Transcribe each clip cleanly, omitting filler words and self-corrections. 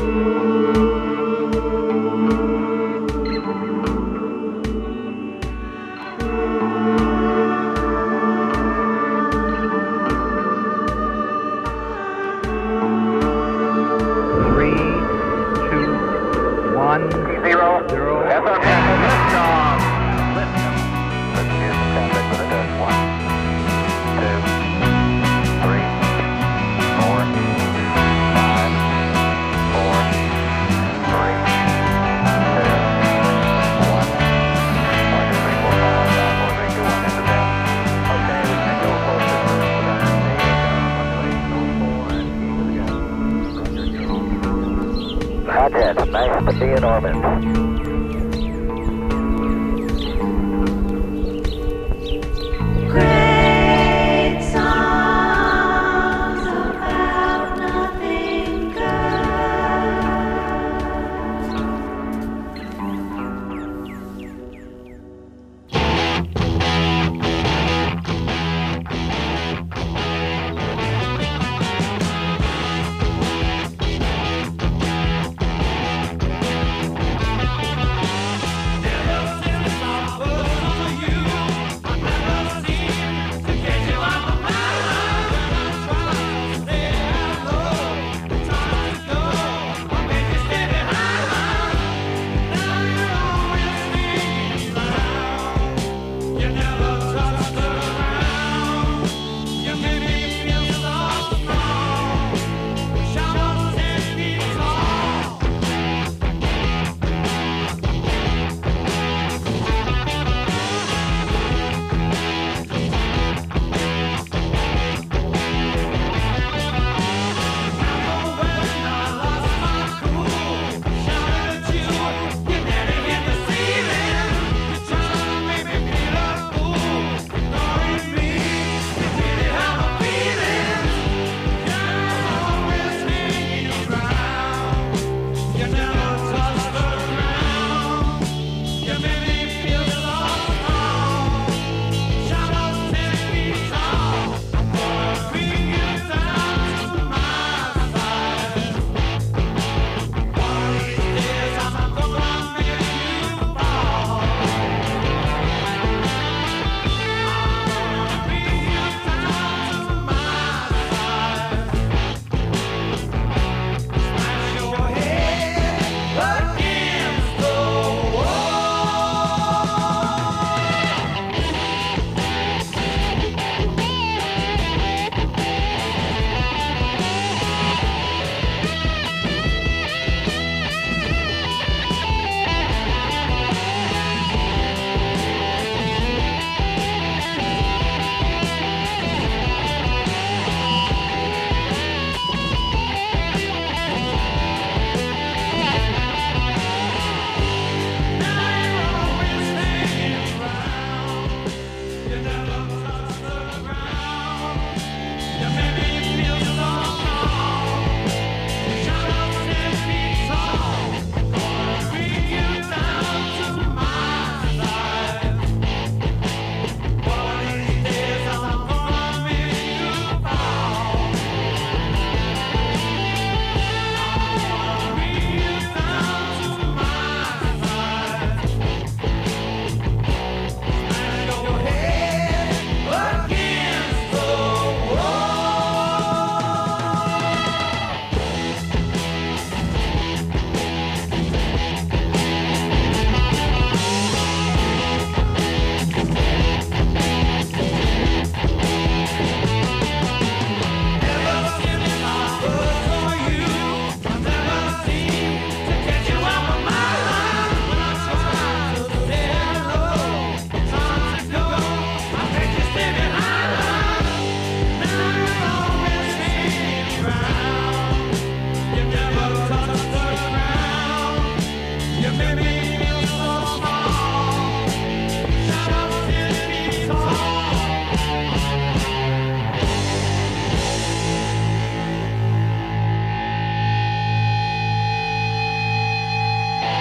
Nice to be in orbit.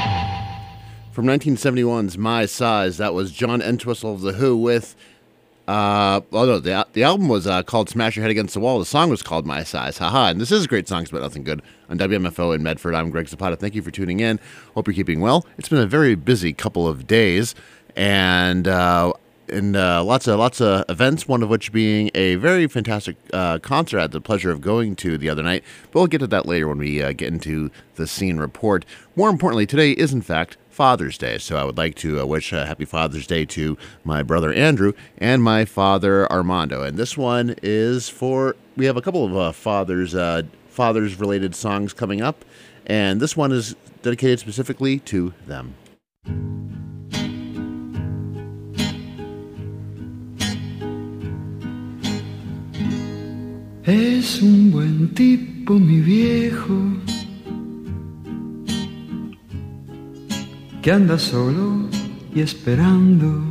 From 1971's My Size, that was John Entwistle of The Who with No, the album was called Smash Your Head Against the Wall. The song was called My Size. Haha. And this is Great Songs About Nothing Good on WMFO in Medford. I'm Greg Zapata. Thank you for tuning in. Hope you're keeping well. It's been a very busy couple of days, and lots of events, one of which being a very fantastic concert I had the pleasure of going to the other night. But we'll get to that later when we get into the scene report. More importantly, today is, in fact, Father's Day, so I would like to wish a happy Father's Day to my brother Andrew and my father Armando. And this one is we have a couple of fathers-related songs coming up, and this one is dedicated specifically to them. Es un buen tipo, mi viejo, que anda solo y esperando.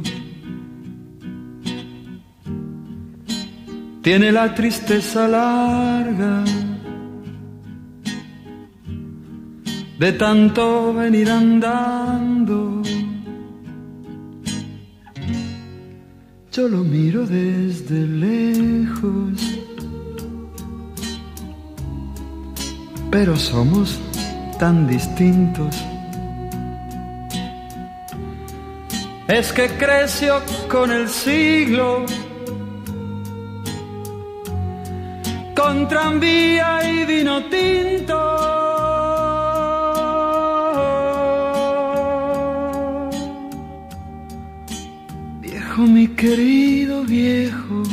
Tiene la tristeza larga de tanto venir andando. Yo lo miro desde lejos, pero somos tan distintos. Es que creció con el siglo, con tranvía y vino tinto. Viejo, mi querido viejo,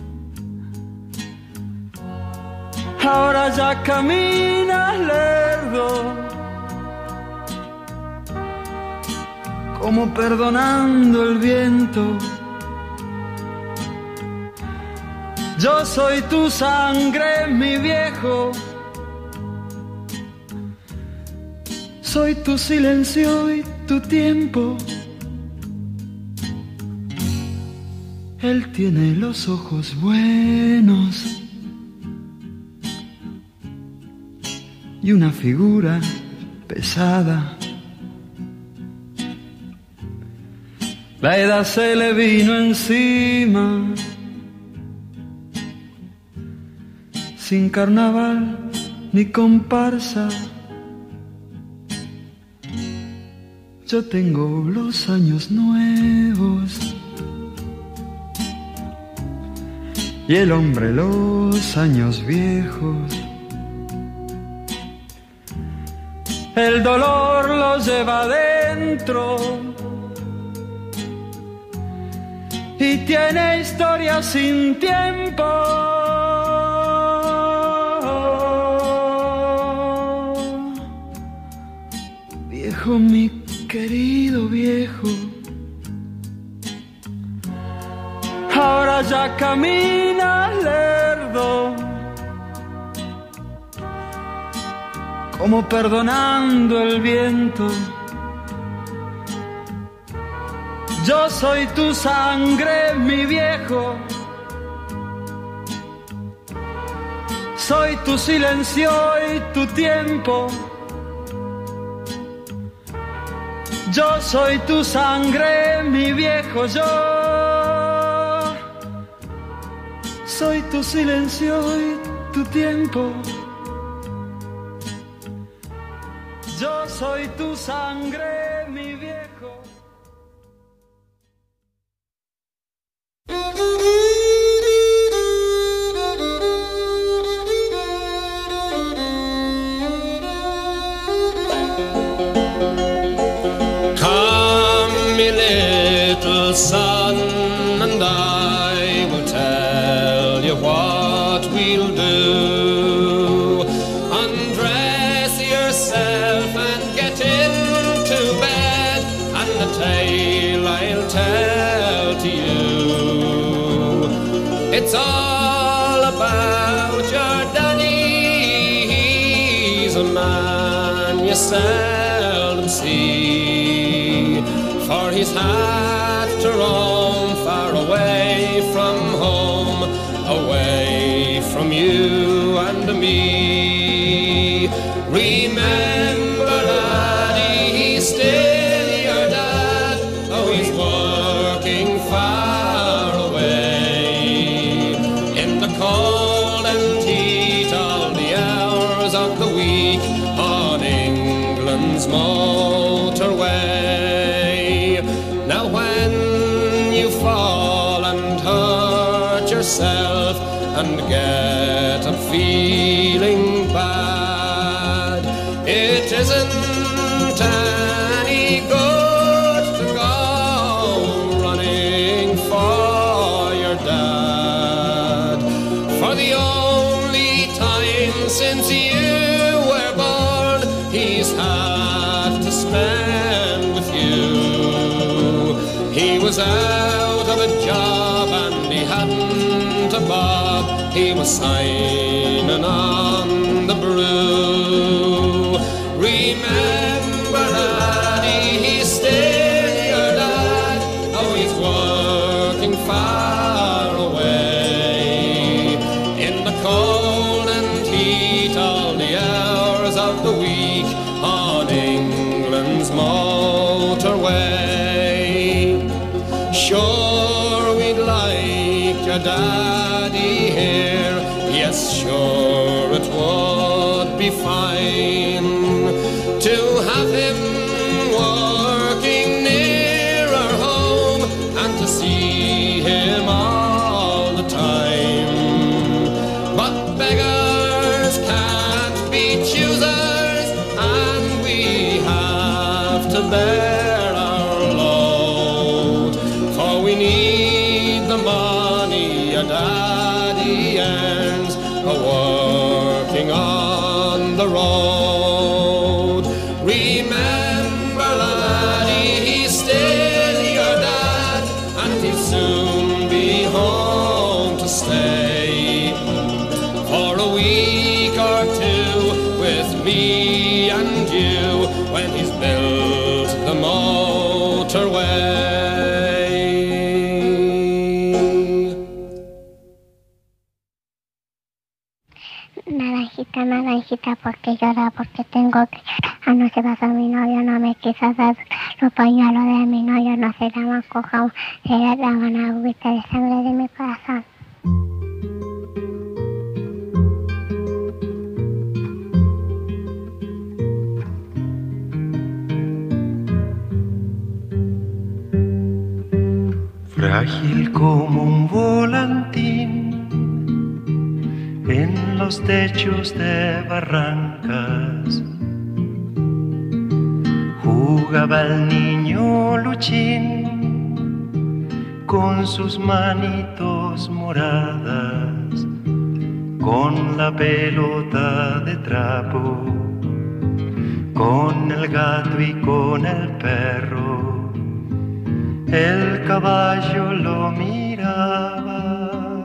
ahora ya caminas lerdo, como perdonando el viento. Yo soy tu sangre, mi viejo, soy tu silencio y tu tiempo. Él tiene los ojos buenos y una figura pesada. La edad se le vino encima, sin carnaval ni comparsa. Yo tengo los años nuevos y el hombre los años viejos. El dolor lo lleva adentro y tiene historia sin tiempo. Viejo, mi querido viejo, ahora ya caminas lerdo, como perdonando el viento. Yo soy tu sangre, mi viejo, soy tu silencio y tu tiempo. Yo soy tu sangre, mi viejo, yo soy tu silencio y tu tiempo. Yo soy tu sangre, mi viejo. Come, me little son, and I will tell you what we'll do. Undress yourself and get into bed, and the tale I'll tell to you, it's all about your daddy. He's a man you seldom see, for he's had to roam far away from home, away from you and me. Remember, laddie, he's still your dad, though he's working far away. of the week on England's motorway. Now when you fall and hurt yourself and get up feeling bad, it isn't any good to go running for your dad. For the only time since you were born he's had to spend with you. He was out of a job and he hadn't a bob. He was signing on the brew. Remember, laddie, he's still your dad. Oh, he's working far away in the cold and heat all the hours of the week on England's motorway. Sure, we'd like your daddy here. Yes, sure, it would be fine to have him working nearer home and to see him all the time. But beggars can't be choosers, and we have to bear our load, for we need the money your daddy earns working on the road. Remember, laddie, he's still your dad, and he'll soon be home to stay for a week or two with me and you when he's built the motorway. Naranjita, naranjita, porque llora, porque tengo que llorar. Anoche pasó mi novio, no me quiso dar los pañuelos de mi novio, no se llaman cojón, se llaman agüita de sangre de mi corazón. Frágil como un volantín en los techos de barrancas, jugaba el niño Luchín con sus manitos moradas, con la pelota de trapo, con el gato y con el perro. El caballo lo miraba,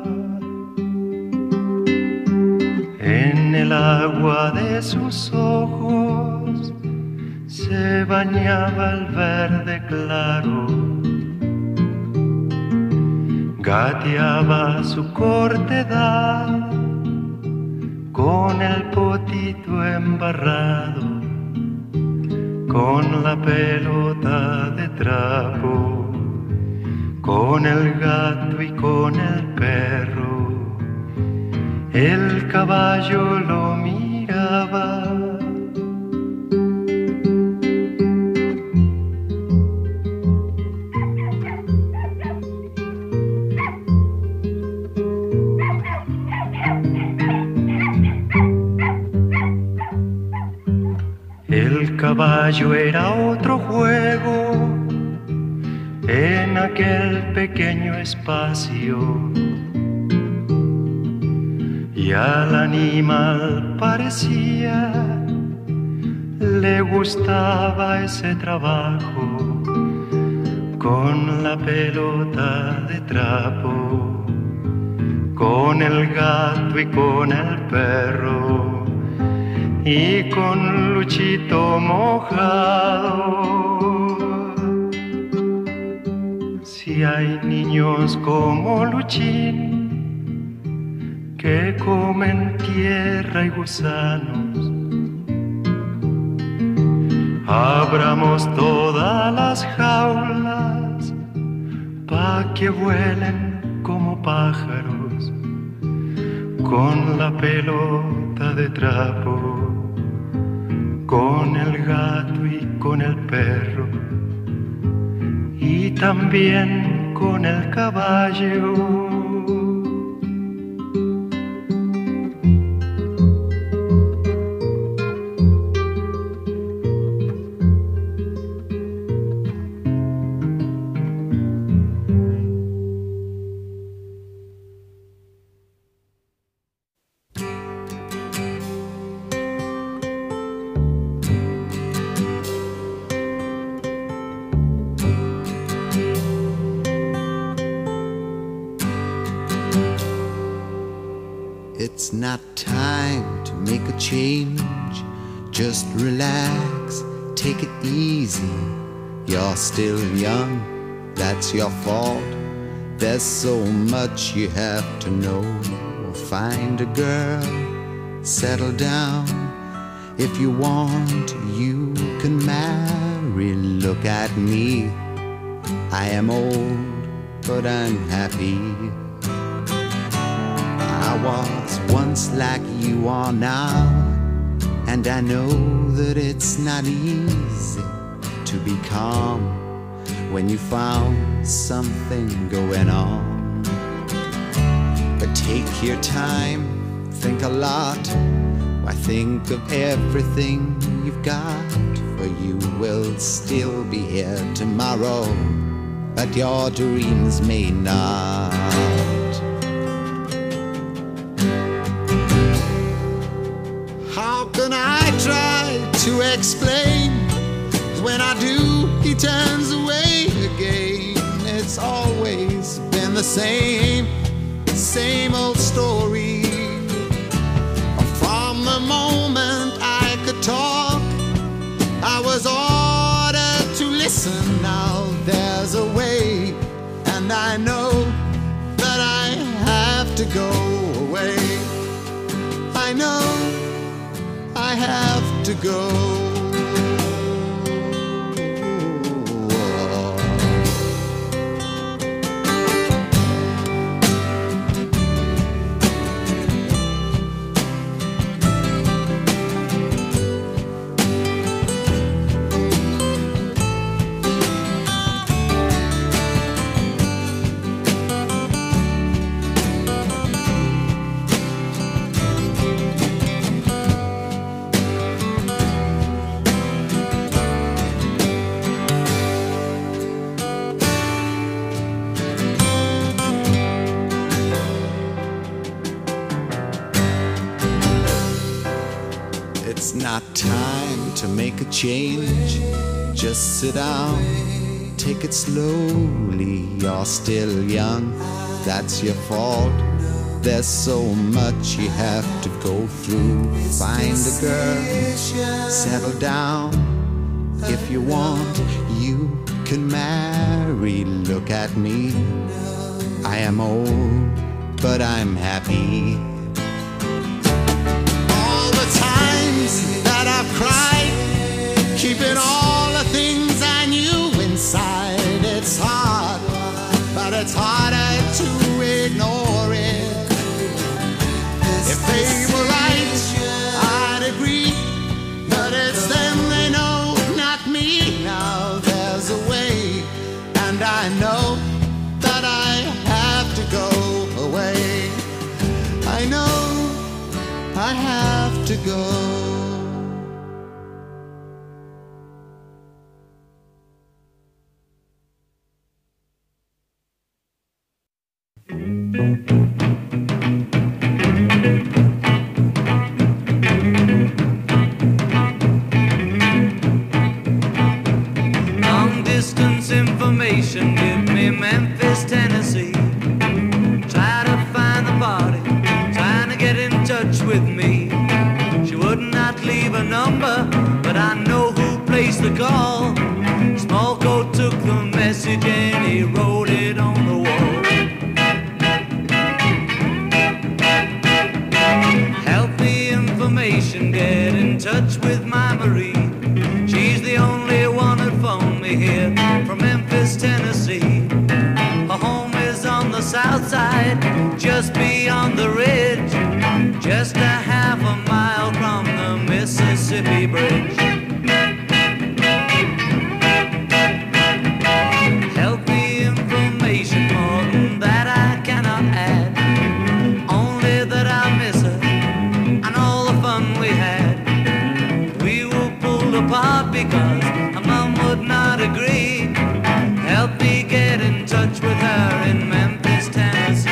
en el agua de sus ojos se bañaba el verde claro, gateaba su cortedad con el potito embarrado, con la pelota de trapo, con el gato y con el perro. El caballo lo miraba. El caballo era otro juego en aquel pequeño espacio, y al animal parecía le gustaba ese trabajo con la pelota de trapo, con el gato y con el perro, y con Luchito mojado. Si hay niños como Luchín que comen tierra y gusanos, abramos todas las jaulas pa' que vuelen como pájaros, con la pelota bota de trapo, con el gato y con el perro, y también con el caballo. It's not time to make a change. Just relax, take it easy. You're still young, that's your fault. There's so much you have to know. Find a girl, settle down. If you want, you can marry. Look at me, I am old, but I'm happy. I was once like you are now, and I know that it's not easy to be calm when you found something going on. But take your time, think a lot. Why, think of everything you've got, for you will still be here tomorrow, but your dreams may not. How can I try to explain? 'Cause when I do, he turns away again. It's always been the same old story. From the moment I could talk, I was ordered to listen. Now there's a way, and I know that I have to go away. I know I have to go. It's not time to make a change. Just sit down, take it slowly. You're still young, that's your fault. There's so much you have to go through. Find a girl, settle down. If you want, you can marry. Look at me, I am old, but I'm happy. That I've cried, keeping all the things I knew inside. It's hard, but it's harder to ignore it. If they were right, I'd agree, but it's them they know, not me. Now there's a way, and I know that I have to go away. I know I have to go. Long distance information, give me Memphis, Tennessee. Try to find the body, trying to get in touch with me. She would not leave a number, but I know who placed the call. Smallco took the message and he wrote it on the wall. Healthy information, get in touch with my Marie. She's the only one that phoned me here from Memphis, Tennessee. Her home is on the south side, just beyond the ridge, just a half a mile Mississippi Bridge. Healthy information, more than that I cannot add. Only that I miss her and all the fun we had. We were pulled apart because her mom would not agree. Help me get in touch with her in Memphis, Tennessee.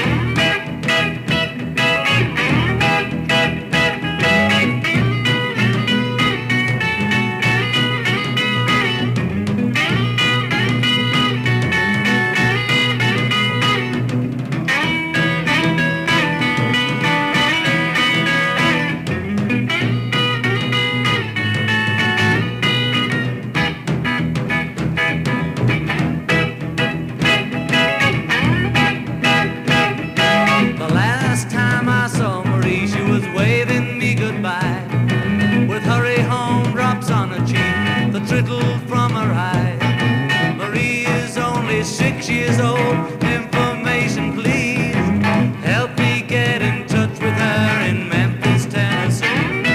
Trickle from her eye. Marie is only 6 years old. Information, please. Help me get in touch with her in Memphis, Tennessee.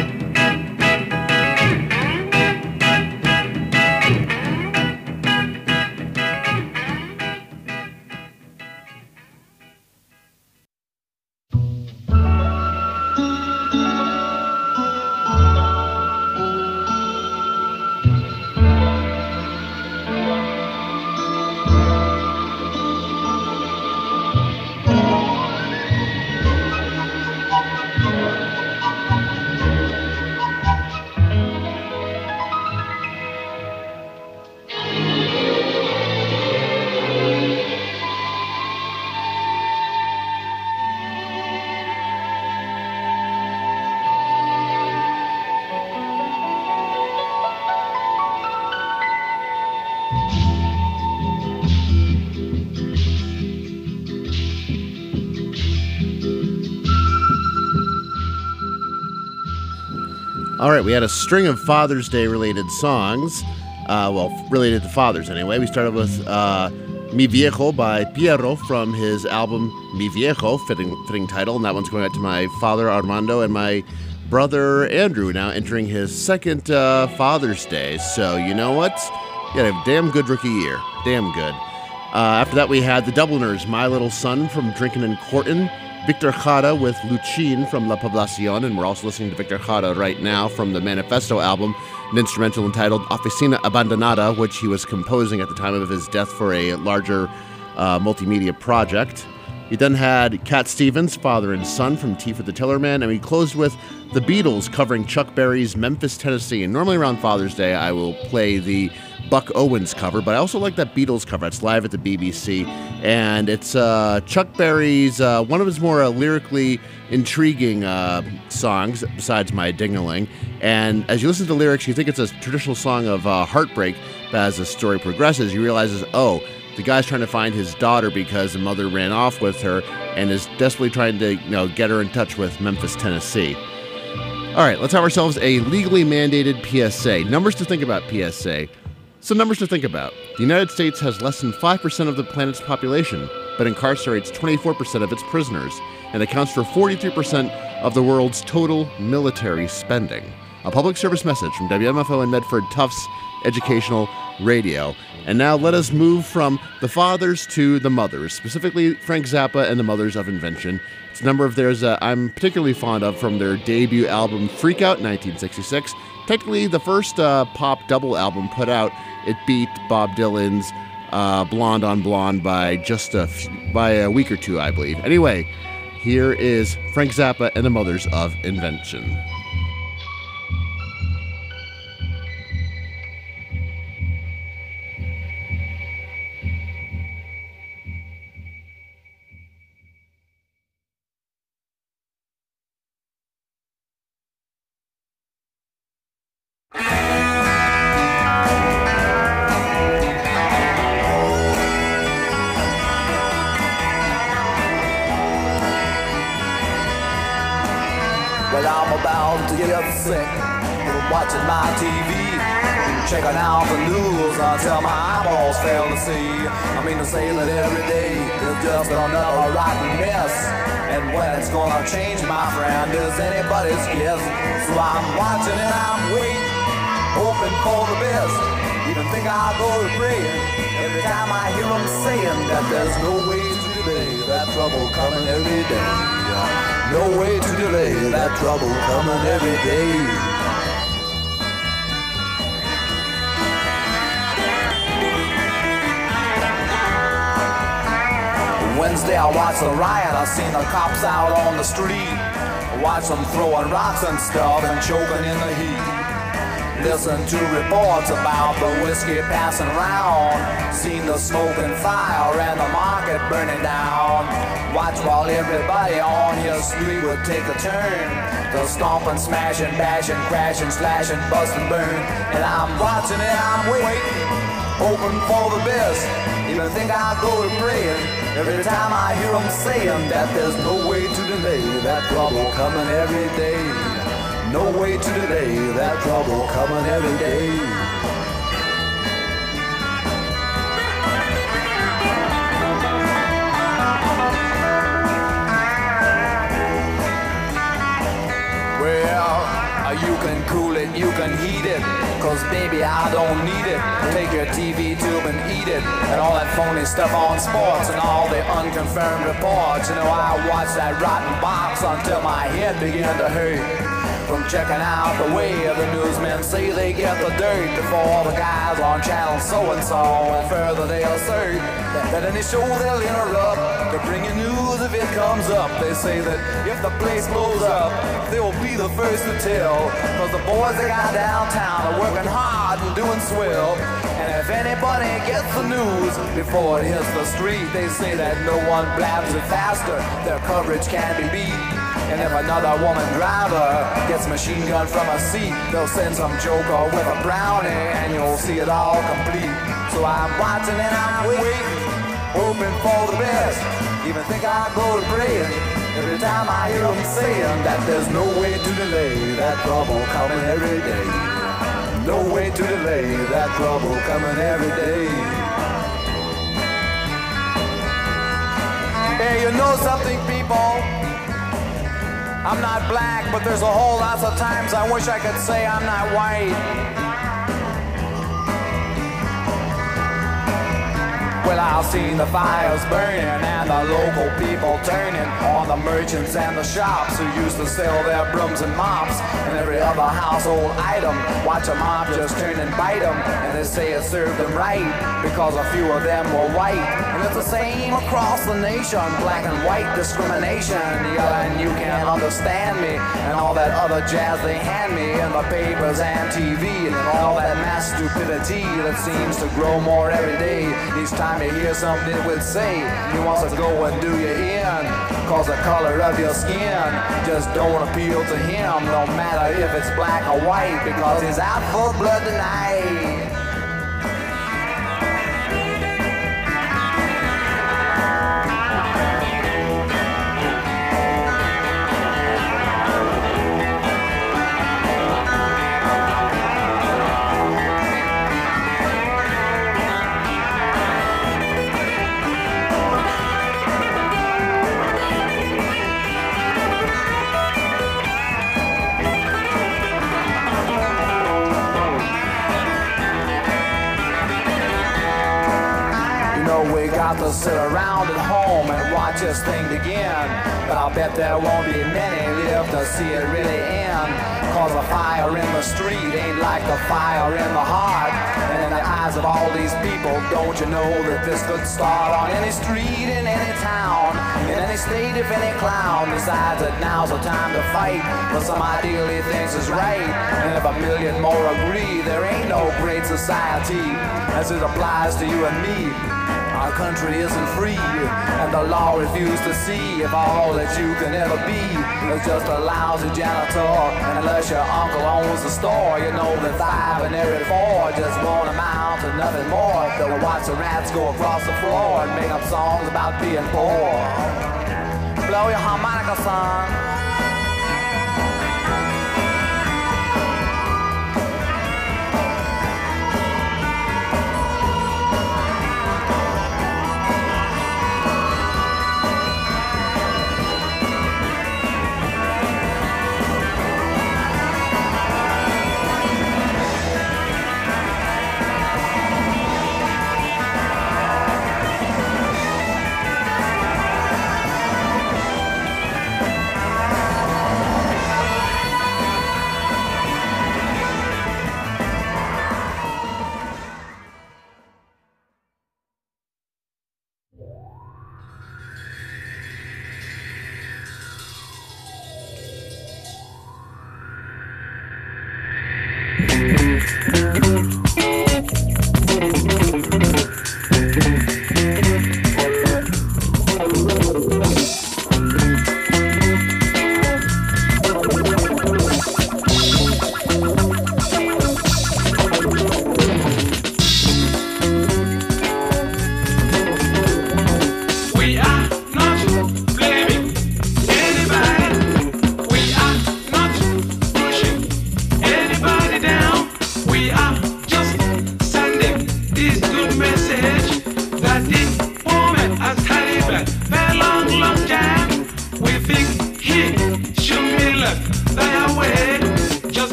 All right, we had a string of Father's Day related songs, related to fathers anyway. We started with Mi Viejo by Piero from his album Mi Viejo, fitting title, and that one's going out to my father Armando and my brother Andrew, now entering his second Father's Day. So you know what? You had a damn good rookie year, damn good. After that, we had the Dubliners, My Little Son from Drinkin' and Courtin', Victor Jara with Luchin from La Poblacion, and we're also listening to Victor Jara right now from the Manifesto album, an instrumental entitled Oficina Abandonada, which he was composing at the time of his death for a larger multimedia project. We then had Cat Stevens, Father and Son from Tea for the Tillerman, and we closed with the Beatles covering Chuck Berry's Memphis, Tennessee. And normally around Father's Day, I will play the Buck Owens cover, but I also like that Beatles cover. It's live at the BBC, and it's Chuck Berry's, one of his more lyrically intriguing songs, besides My Ding-a-Ling. And as you listen to the lyrics, you think it's a traditional song of heartbreak, but as the story progresses, you realize, the guy's trying to find his daughter because the mother ran off with her and is desperately trying to, get her in touch with Memphis, Tennessee. All right, let's have ourselves a legally mandated PSA. Numbers to think about, PSA. Some numbers to think about. The United States has less than 5% of the planet's population, but incarcerates 24% of its prisoners, and accounts for 43% of the world's total military spending. A public service message from WMFO and Medford Tufts Educational Radio. And now let us move from the fathers to the mothers, specifically Frank Zappa and the Mothers of Invention. It's a number of theirs that I'm particularly fond of from their debut album Freak Out, 1966. Technically the first pop double album put out. It beat Bob Dylan's Blonde on Blonde by by a week or two, I believe. Anyway, here is Frank Zappa and the Mothers of Invention. Well, I'm about to get sick from watching my TV. checking out the news until my eyeballs fail to see. I mean to say that every day is just another rotten mess, and when it's gonna change, my friend, is anybody's guess. So I'm watching and I'm waiting, hoping for the best. Even think I'll go to praying every time I hear them saying that there's no way to delay that trouble coming every day. No way to delay that trouble coming every day. Wednesday I watched the riot, I seen the cops out on the street. Watch them throwing rocks and stuff and choking in the heat. Listen to reports about the whiskey passing round. Seen the smoke and fire and the market burning down. Watch while everybody on your street would take a turn. They'll stomp and smash and bash and crash and slash and bust and burn. And I'm watching and I'm waiting, hoping for the best. Even think I'll go to praying every time I hear them saying that there's no way to delay that trouble coming every day. No way to delay that trouble coming every day. Well, you can cool it, you can heat it, 'cause baby I don't need it. Take your TV tube and eat it, and all that phony stuff on sports and all the unconfirmed reports. You know, I watched that rotten box until my head began to hurt from checking out the way the newsmen say they get the dirt before the guys on channel so-and-so, and further they assert that any show they'll interrupt to bring you news if it comes up. They say that if the place blows up, they will be the first to tell, 'cause the boys they got downtown are working hard and doing swell. And if anybody gets the news before it hits the street, they say that no one blabs it faster, their coverage can't be beat. And if another woman driver gets machine gun from a seat, they'll send some joker with a brownie and you'll see it all complete. So I'm watching and I'm waiting, hoping for the best. Even think I'll go to praying every time I hear them saying that there's no way to delay that trouble coming every day. No way to delay that trouble coming every day. Hey, you know something, people? I'm not black, but there's a whole lot of times I wish I could say I'm not white. Well, I've seen the fires burning and the local people turning on the merchants and the shops who used to sell their brooms and mops and every other household item. Watch a mob just turn and bite them, and they say it served them right because a few of them were white. And it's the same across the nation, black and white discrimination. Yeah, and you can't understand me and all that other jazz they hand me in the papers and TV and all that mass stupidity that seems to grow more every day. Each time you hear something it would say, he wants to go and do you in, 'cause the color of your skin just don't appeal to him, no matter if it's black or white, because he's out for blood tonight. We got to sit around at home and watch this thing begin, but I'll bet there won't be many live to see it really end, 'cause a fire in the street ain't like a fire in the heart. And in the eyes of all these people, don't you know that this could start on any street in any town, in any state if any clown decides that now's the time to fight for some ideal he thinks is right. And if a million more agree, there ain't no great society as it applies to you and me. Our country isn't free, and the law refuses to see if all that you can ever be is just a lousy janitor. And unless your uncle owns the store, you know that 5 in every 4 just won't amount to nothing more. They'll watch the rats go across the floor and make up songs about being poor. Blow your harmonica, son.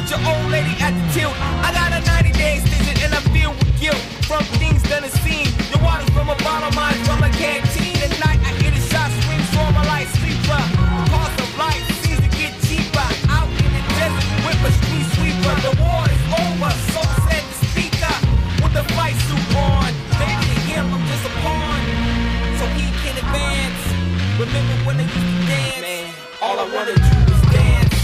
with your old lady at the tilt. I got a 90-day extension and I feel with guilt from things done and seen. Your water's from a bottle, mine from a canteen. At night I hear the shots ring, so I'm a light sleeper. The cost of life seems to get cheaper. Out in the desert with a street sweeper. The war is over, so said the speaker with the fight suit on. Baby, to him I'm just a pawn, so he can advance. Remember when they used to dance? Man, all I wanted to do was dance.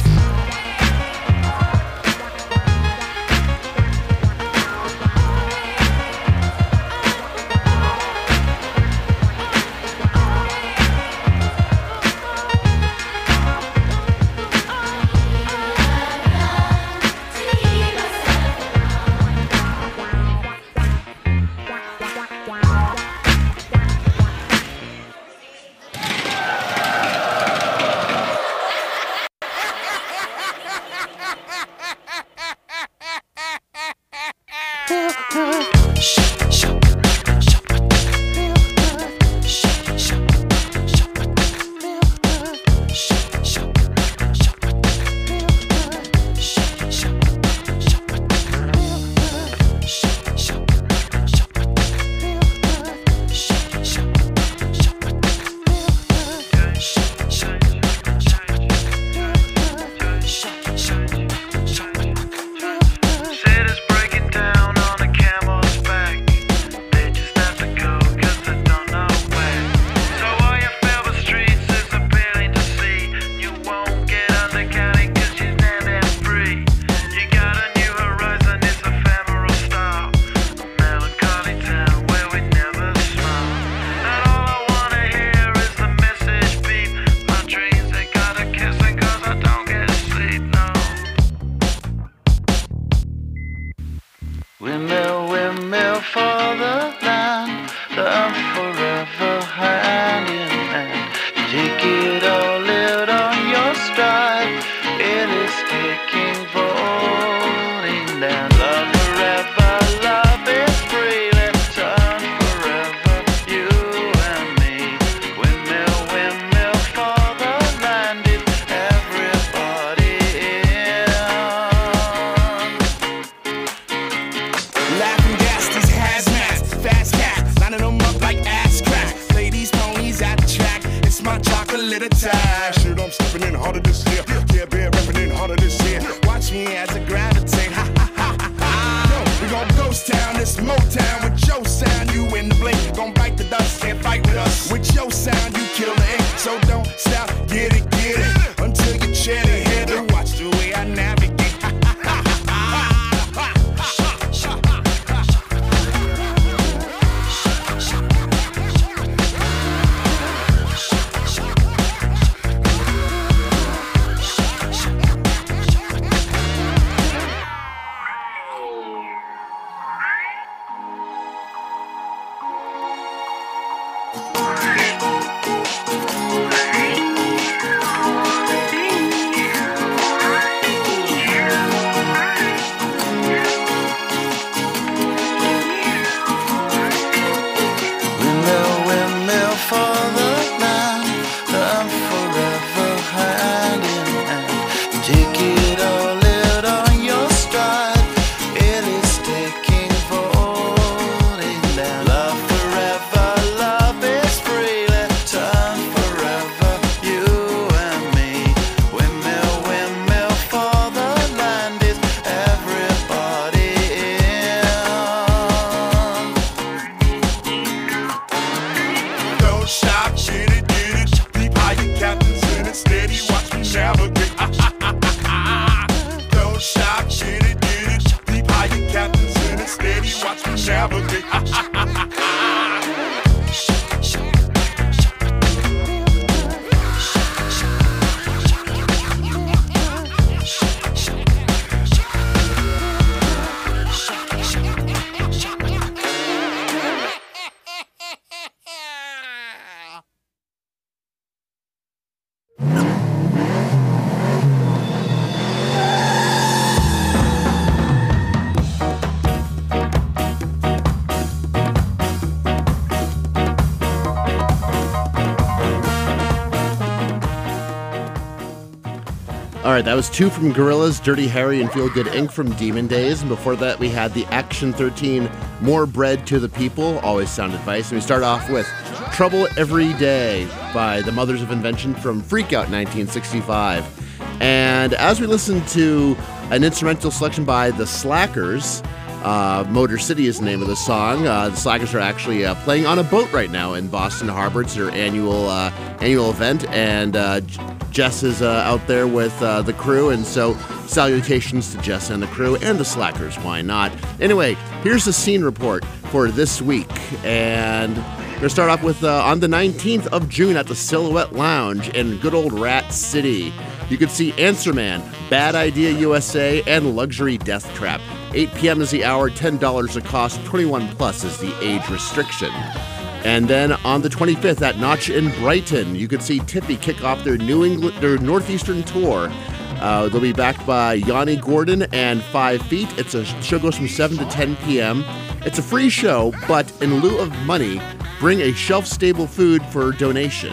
All right, that was two from Gorillaz, Dirty Harry and Feel Good Inc. from Demon Days. And before that, we had the Action 13, More Bread to the People, always sound advice. And we start off with Trouble Every Day by the Mothers of Invention from Freakout 1965. And as we listen to an instrumental selection by The Slackers, Motor City is the name of the song. The Slackers are actually playing on a boat right now in Boston Harbor. It's their annual event, and Jess is out there with the crew, and so salutations to Jess and the crew and the Slackers. Why not? Anyway, here's the scene report for this week, and we're going to start off with on the 19th of June at the Silhouette Lounge in good old Rat City. You could see Answer Man, Bad Idea USA, and Luxury Death Trap. 8 p.m. is the hour, $10 a cost, 21 plus is the age restriction. And then on the 25th at Notch in Brighton, you could see Tiffy kick off their their Northeastern tour. They'll be backed by Yanni Gordon and 5 Feet. The show goes from 7 to 10 p.m. It's a free show, but in lieu of money, bring a shelf-stable food for donation.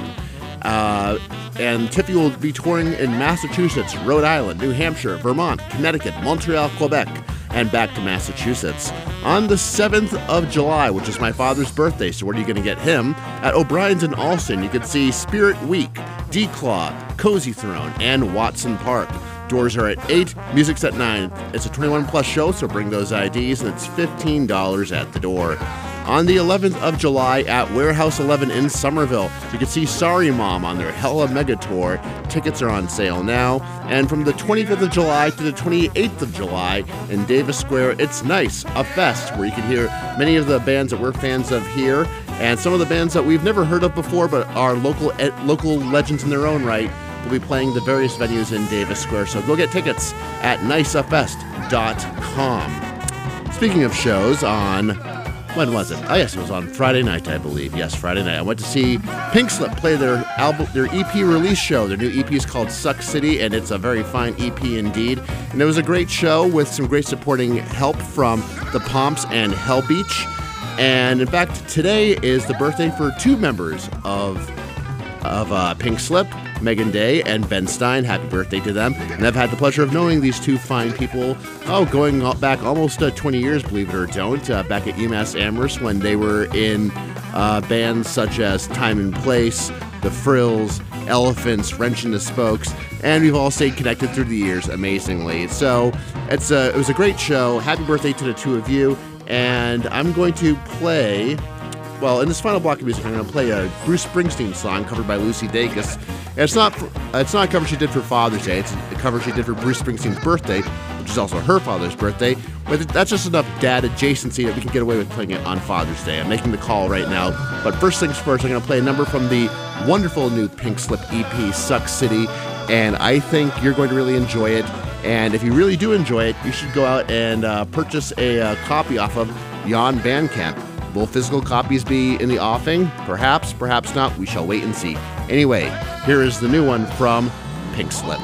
And Tiffy will be touring in Massachusetts, Rhode Island, New Hampshire, Vermont, Connecticut, Montreal, Quebec, and back to Massachusetts. On the 7th of July, which is my father's birthday, so where are you going to get him? At O'Brien's in Allston, you can see Spirit Week, D-Claw, Cozy Throne, and Watson Park. Doors are at 8, music's at 9. It's a 21-plus show, so bring those IDs, and it's $15 at the door. On the 11th of July at Warehouse 11 in Somerville, you can see Sorry Mom on their Hella Mega Tour. Tickets are on sale now. And from the 25th of July to the 28th of July in Davis Square, It's Nice, a fest where you can hear many of the bands that we're fans of here, and some of the bands that we've never heard of before but are local legends in their own right will be playing the various venues in Davis Square. So go get tickets at niceafest.com. Speaking of shows, when was it? Oh, yes, it was on Friday night, I believe. Yes, Friday night. I went to see Pink Slip play their EP release show. Their new EP is called Suck City, and it's a very fine EP indeed. And it was a great show with some great supporting help from the Pomps and Hell Beach. And in fact, today is the birthday for two members of Pink Slip, Megan Day and Ben Stein. Happy birthday to them. And I've had the pleasure of knowing these two fine people, going back almost 20 years, believe it or don't, back at UMass Amherst when they were in bands such as Time and Place, The Frills, Elephants, Wrench in the Spokes, and we've all stayed connected through the years, amazingly. So it was a great show. Happy birthday to the two of you. And I'm going to play... Well, in this final block of music, I'm going to play a Bruce Springsteen song covered by Lucy Dacus. And it's not a cover she did for Father's Day. It's a cover she did for Bruce Springsteen's birthday, which is also her father's birthday. But that's just enough dad adjacency that we can get away with playing it on Father's Day. I'm making the call right now. But first things first, I'm going to play a number from the wonderful new Pink Slip EP, Suck City. And I think you're going to really enjoy it. And if you really do enjoy it, you should go out and purchase a copy off of Yon Bandcamp. Will physical copies be in the offing? Perhaps, perhaps not. We shall wait and see. Anyway, here is the new one from Pink Slip.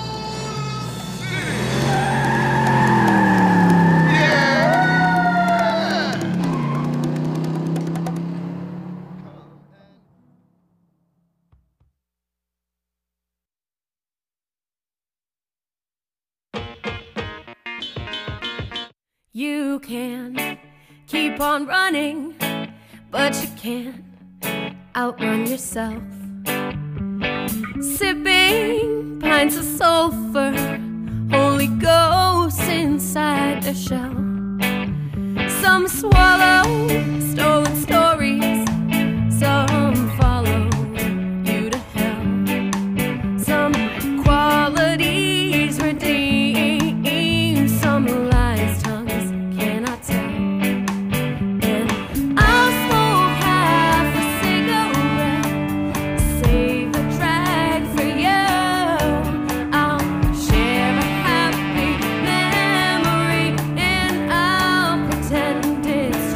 You can keep on running, but you can't outrun yourself. Sipping pints of sulfur, Holy Ghost inside a shell. Some swallow stolen stories, some follow you to hell. Some qualities redeem, some lies tongues cannot tell. And I'll smoke half a cigarette, save a drag for you. I'll share a happy memory, and I'll pretend it's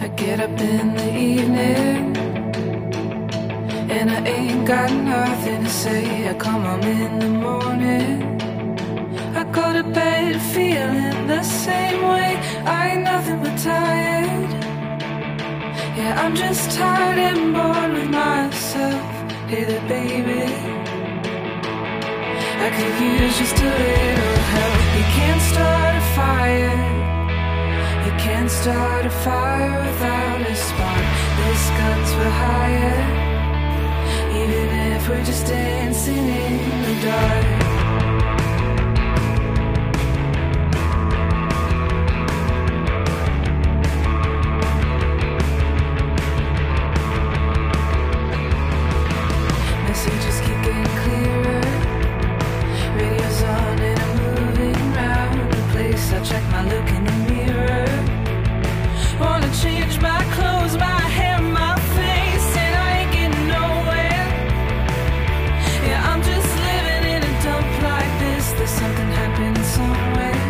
I get up in the evening and I ain't got nothing to say. I come home in the morning, I go to bed feeling the same way. I ain't nothing but tired. Yeah, I'm just tired and bored with myself. Hey there, baby, I could use just a little help. You can't start a fire. You can't start a fire without a spark. This gun's for hire, even if we're just dancing in the dark. Messages keep getting clearer, radio's on and I'm moving round the place. I check my look in the mirror, wanna change my clothes, my hair, my face, and I ain't getting nowhere. Yeah, I'm just living in a dump like this. There's something happening somewhere.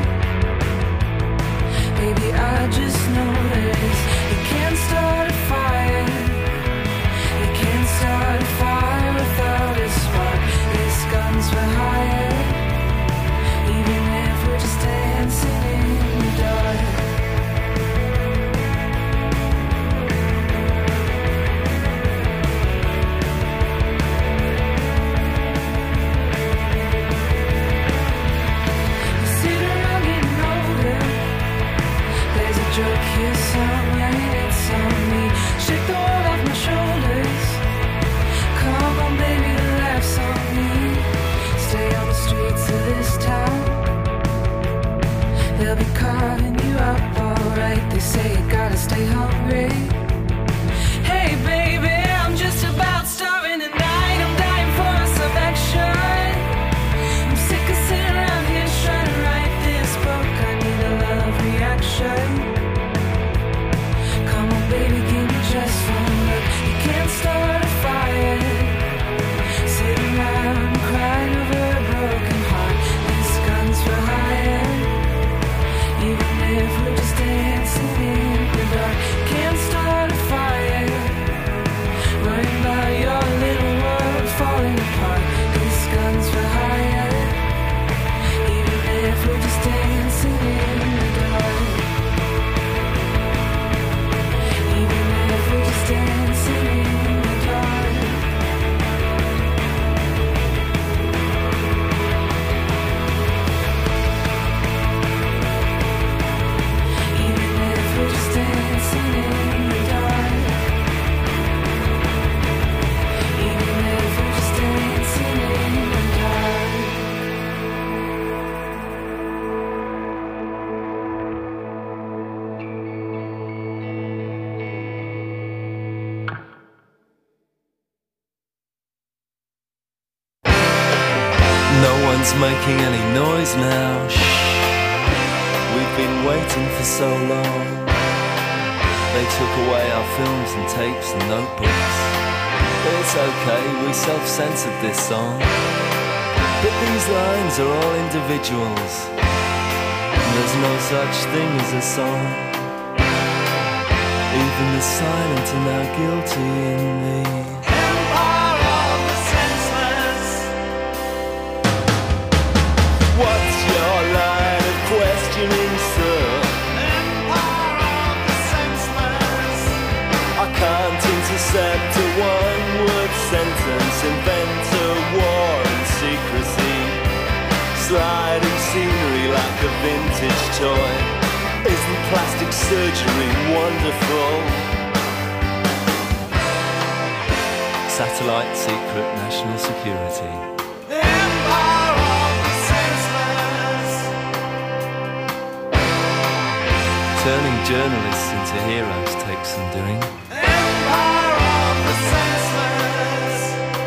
Baby, I just know there is. You can't start a fire. You can't start a fire without a spark. This gun's for hire, even if we're just dancing in the dark. You sit around getting older. There's a joke here somewhere, and it's on me. Shake the world off my shoulders. Come on, baby, the laughs on me. Stay on the streets of this town. They'll be carving you up, alright. They say you gotta stay hungry. Hey, baby, I'm just about starving tonight. I'm dying for some action. I'm sick of sitting around here trying to write this book. I need a love reaction. Come on, baby, give me just one look. You can't start a fire, sitting around crying over a broken heart. This gun's for hire, even if we're just dancing in the dark. Can't start a fire, worrying about your little world falling apart. This gun's for hire, even if we're just dancing in the dark. Even if we're just dancing in the dark. Even if we're just dancing in the dark. Even if we're just dancing in the dark. No one's making any noise now. Shh. We've been waiting for so long. They took away our films and tapes and notebooks. But it's okay, we self-censored this song. But these lines are all individuals. There's no such thing as a song. Even the silent are now guilty in the empire of the senseless. What's your line of questioning, sir? Empire of the senseless. I can't intercept a one-word sentence. Invent a war and secrecy. Sliding scenery like a vintage toy. Isn't plastic surgery wonderful? Satellite secret national security. Empire of the senseless. Turning journalists into heroes takes some doing. Empire of the senseless.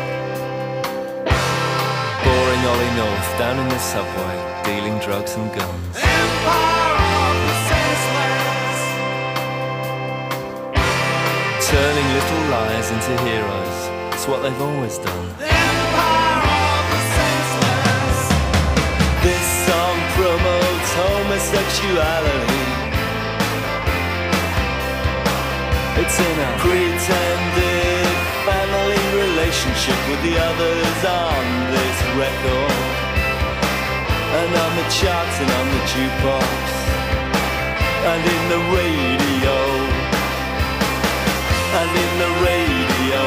Boring Ollie North down in the subway, dealing drugs and guns. Empire of the senseless. Turning little lies into heroes, it's what they've always done. Empire of the senseless. This song promotes homosexuality. It's in a pretended family relationship with the others on this record, and on the charts and on the jukebox, and in the radio, and in the radio.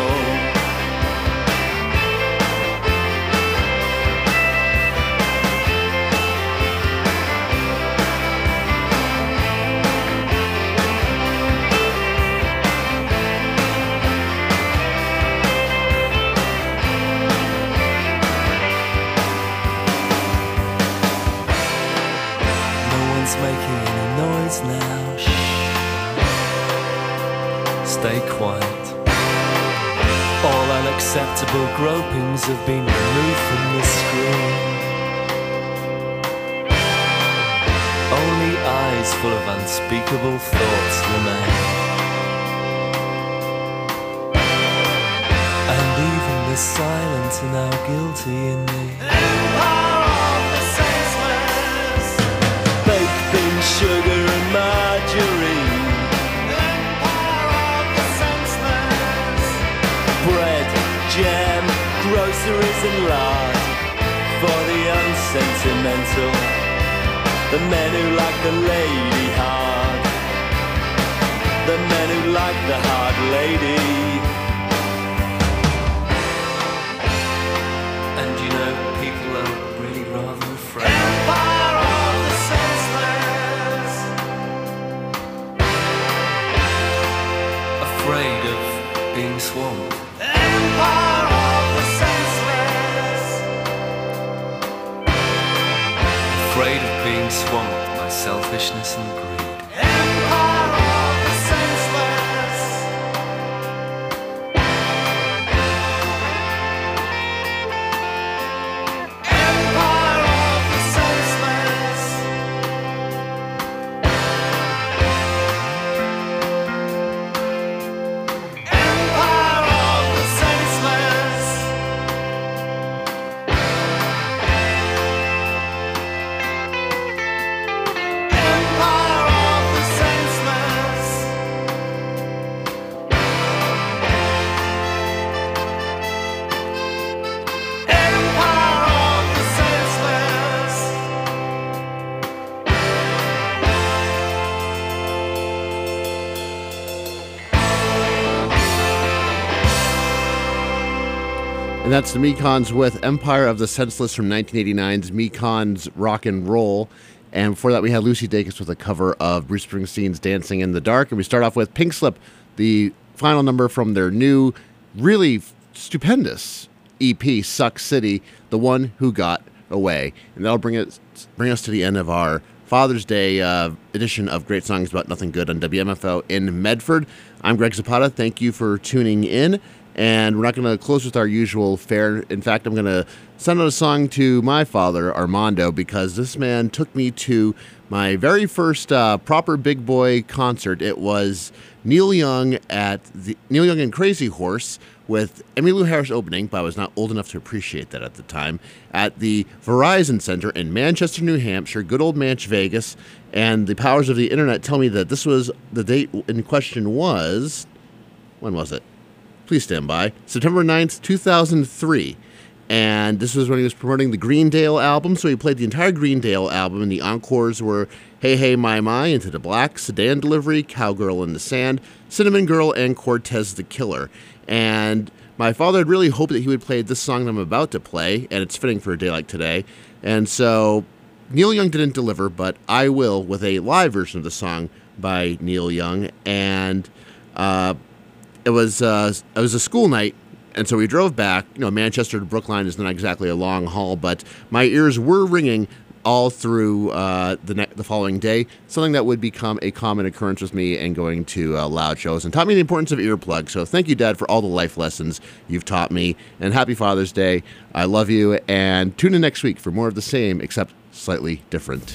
Making any noise now. Shh. Stay quiet. All unacceptable gropings have been removed from the screen. Only eyes full of unspeakable thoughts remain. And even the silent are now guilty in me. Sugar and margarine, bread, jam, groceries and lard. For the unsentimental, the men who like the lady hard, the men who like the hard lady. And you know, people are really rather afraid. Afraid of being swamped. Empire of the senseless. Afraid of being swamped by selfishness and greed. Empire of the senseless. Empire of the senseless. And that's the Mekons with Empire of the Senseless from 1989's Mekons Rock and Roll. And before that, we had Lucy Dacus with a cover of Bruce Springsteen's Dancing in the Dark. And we start off with Pink Slip, the final number from their new, really stupendous EP, Suck City, The One Who Got Away. And that'll bring us to the end of our Father's Day edition of Great Songs About Nothing Good on WMFO in Medford. I'm Greg Zapata. Thank you for tuning in. And we're not going to close with our usual fare. In fact, I'm going to send out a song to my father, Armando, because this man took me to my very first proper big boy concert. It was Neil Young at the Neil Young and Crazy Horse with Emmylou Harris opening, but I was not old enough to appreciate that at the time, at the Verizon Center in Manchester, New Hampshire, good old Manch Vegas. And the powers of the internet tell me that this was, the date in question was, when was it? Please stand by. September 9th, 2003. And this was when he was promoting the Greendale album. So he played the entire Greendale album, and the encores were Hey Hey My My, Into the Black, Sedan Delivery, Cowgirl in the Sand, Cinnamon Girl, and Cortez the Killer. And my father had really hoped that he would play this song that I'm about to play, and it's fitting for a day like today. And so Neil Young didn't deliver, but I will with a live version of the song by Neil Young. And it was a school night, and so we drove back. You know, Manchester to Brookline is not exactly a long haul, but my ears were ringing all through the following day, something that would become a common occurrence with me and going to loud shows, and taught me the importance of earplugs. So thank you, Dad, for all the life lessons you've taught me, and happy Father's Day. I love you, and tune in next week for more of the same, except slightly different.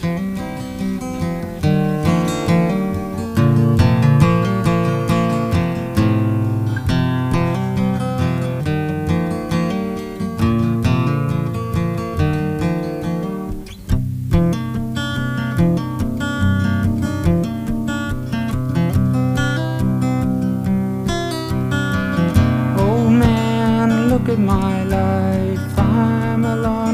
of my life, I'm alive.